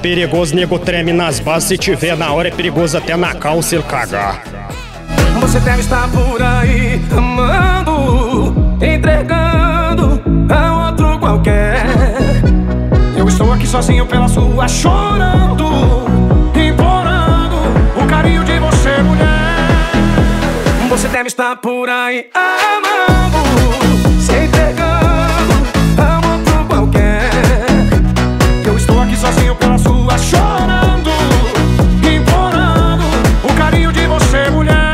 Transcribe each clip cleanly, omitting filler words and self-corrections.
perigoso, nego treme nas bases. Se tiver na hora é perigoso até na calça ele cagar. Você deve estar por aí amando, entregando a outro qualquer. Eu estou aqui sozinho pela sua, chorando, implorando o carinho de você, mulher. Você deve estar por aí amando, se entregando a outro qualquer. Eu estou aqui sozinho pela sua, chorando, implorando o carinho de você, mulher.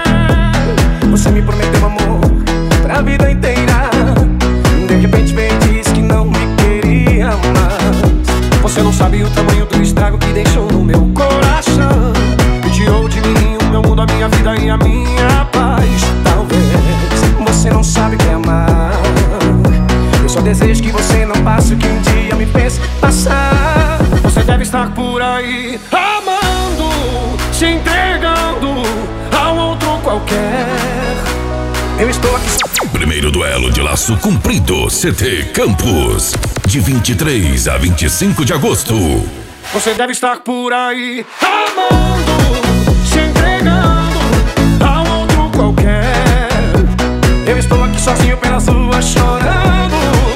Você me prometeu amor pra vida inteira, de repente veio e disse que não me queria mais. Você não sabe o tamanho do estrago que deixou no meu coração. Me tirou de mim o meu mundo, a minha vida e a minha paz. Talvez você não sabe o que é amar. Eu só desejo que você não passe o que um dia me fez passar. Você deve estar por aí amando, se entregando a outro qualquer. Eu estou aqui. Primeiro duelo de laço comprido, CT Campos, de 23 a 25 de agosto. Você deve estar por aí amando, se entregando a outro qualquer. Eu estou aqui sozinho pela sua, chorando,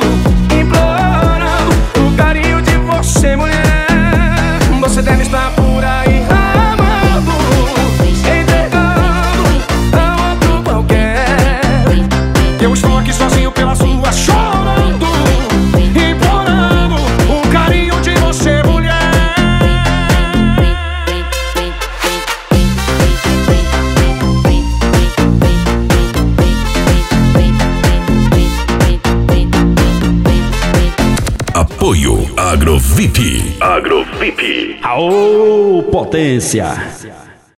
implorando o carinho de você, mulher. Você deve estar por aí amando, se entregando a outro qualquer. Eu estou aqui sozinho pela sua, chorando, implorando o carinho de você, mulher. Apoio Agrovip. Agrovip. Aô, potência!